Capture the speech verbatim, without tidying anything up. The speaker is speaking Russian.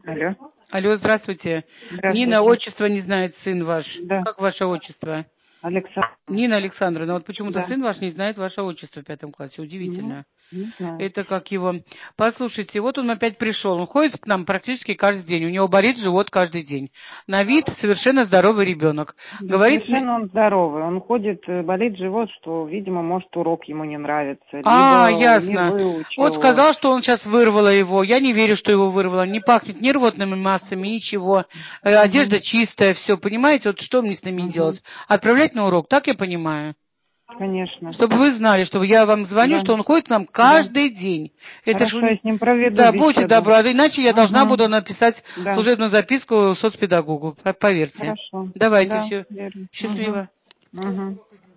Алло. Алло, здравствуйте. Здравствуйте. Нина, отчество не знает сын ваш. Да. Как ваше отчество? Александр. Нина Александровна, вот почему-то Да. сын ваш не знает ваше отчество в пятом классе. Ну, Удивительно. не знаю. Это как его... Послушайте, вот он опять пришел. Он ходит к нам практически каждый день. У него болит живот каждый день. На вид совершенно здоровый ребенок. Да, Говорит... совершенно он здоровый. Он ходит, э, болит живот, что, видимо, может, урок ему не нравится, А, либо не ясно. выучил. Вот сказал, что он сейчас вырвало его. Я не верю, что его вырвало. Не пахнет ни рвотными массами, ничего. Э, Угу. Одежда чистая, все. Понимаете, вот что мне с ними Угу. делать? Отправлять на урок, так я понимаю? Конечно. Чтобы вы знали, чтобы я вам звоню, Да. что он ходит к нам Да. каждый день. Это Хорошо, ж... я с ним проведу Да, беседу. будьте добры, а иначе я Угу. должна буду написать Да. служебную записку соцпедагогу, поверьте. Хорошо. Давайте, Да, все. верю. Счастливо. Угу. Угу.